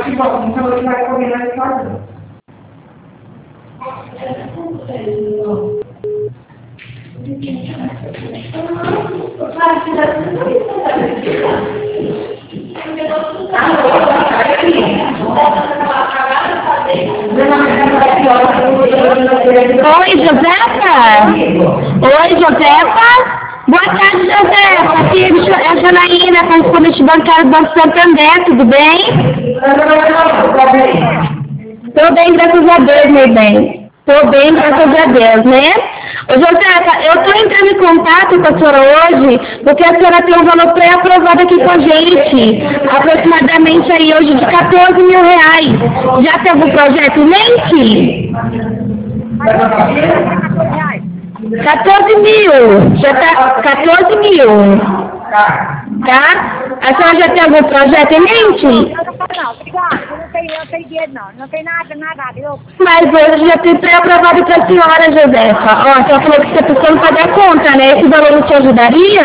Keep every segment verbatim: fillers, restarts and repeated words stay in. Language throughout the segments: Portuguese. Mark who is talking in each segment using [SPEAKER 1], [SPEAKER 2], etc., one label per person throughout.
[SPEAKER 1] que bom, então ele vai combinar de fazer.
[SPEAKER 2] Oi, Josefa? Oi, Josefa? Boa tarde, Josefa. Aqui é a Janaína, correspondente bancário do Banco Santander, tudo bem? Tô bem, graças a Deus, meu bem. Tô bem, graças a Deus, né? Ô, Josefa, eu tô entrando em contato com a senhora hoje, porque a senhora tem um valor pré-aprovado aqui com a gente, aproximadamente aí hoje de quatorze mil reais. Já tem algum projeto em mente? quatorze mil, já tá quatorze mil, tá? A senhora já tem algum projeto em mente?
[SPEAKER 3] Não, obrigado, não tem, não tem dinheiro não, não tem nada, nada, eu...
[SPEAKER 2] Mas hoje já tem pré-aprovado para a senhora, Josefa. Ó, a senhora falou que você precisando pagar a conta, né? Esse valor não te ajudaria?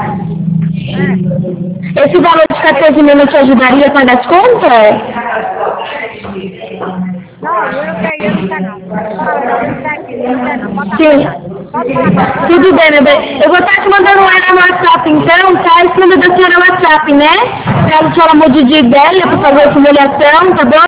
[SPEAKER 2] É. Esse valor de quatorze mil não te ajudaria a pagar as contas?
[SPEAKER 3] Não, eu não tenho, eu não tenho não. Não, não tenho, não tenho não.
[SPEAKER 2] Sim. Tudo bem, meu bem. Eu vou estar te mandando um no WhatsApp, então, tá? Esse número da senhora é o WhatsApp, né? Caso a senhora mude de ideia para fazer a simulação, tá bom?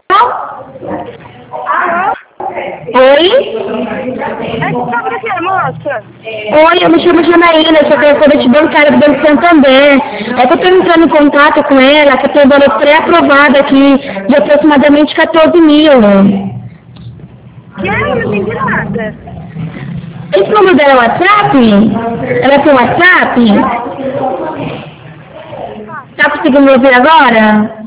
[SPEAKER 3] Alô?
[SPEAKER 2] Oi?
[SPEAKER 3] É que sabe do que, moça?
[SPEAKER 2] Oi, eu me chamo Janaína, sou correspondente bancária do Banco Santander. É que eu estou entrando em contato com ela, que eu tenho um valor pré-aprovado aqui de aproximadamente quatorze mil.
[SPEAKER 3] Que é? Eu não entendi nada.
[SPEAKER 2] Esse número dela é WhatsApp? Ela tem WhatsApp? Tá conseguindo me ouvir agora?